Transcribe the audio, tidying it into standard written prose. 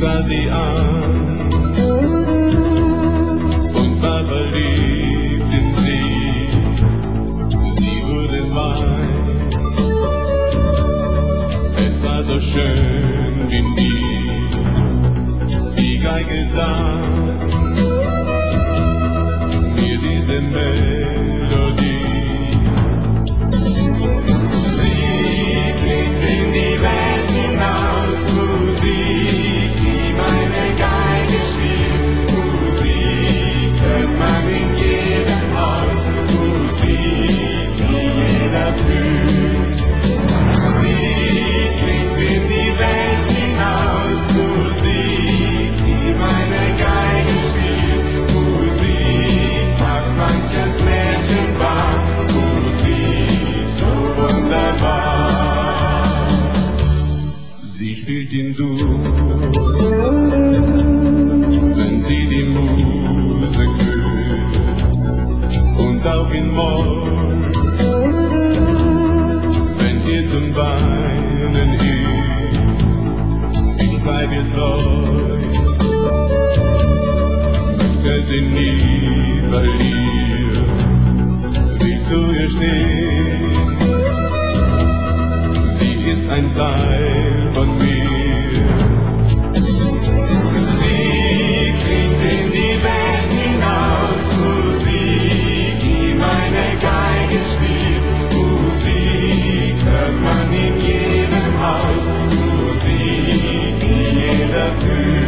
sah sie an und war verliebt in sie. Sie wurde mein, es war so schön wie nie. Die Geige sang mir diese Melodie. Sie klingt in die Welt hinaus, Musik, die meine Geige spielt. Musik hört man in jedem Haus, Musik, die jeder fühlt. Sie klingt in die Welt hinaus, Musik, die meine Geige spielt. Musik macht manches Mädchen wahr, Musik so wunderbar. Sie spielt in Dur, wenn sie die Muse küsst, und auch in Moll, wenn ihr zum Weinen ist. Ich bleib ihr treu, möchte sie nie verlieren, will zu ihr stehen. Sie ist ein Teil von mir. Sie klingt in die Welt hinaus, Musik, die meine Geige spielt. Musik hört man in jedem Haus, Musik, die jeder fühlt.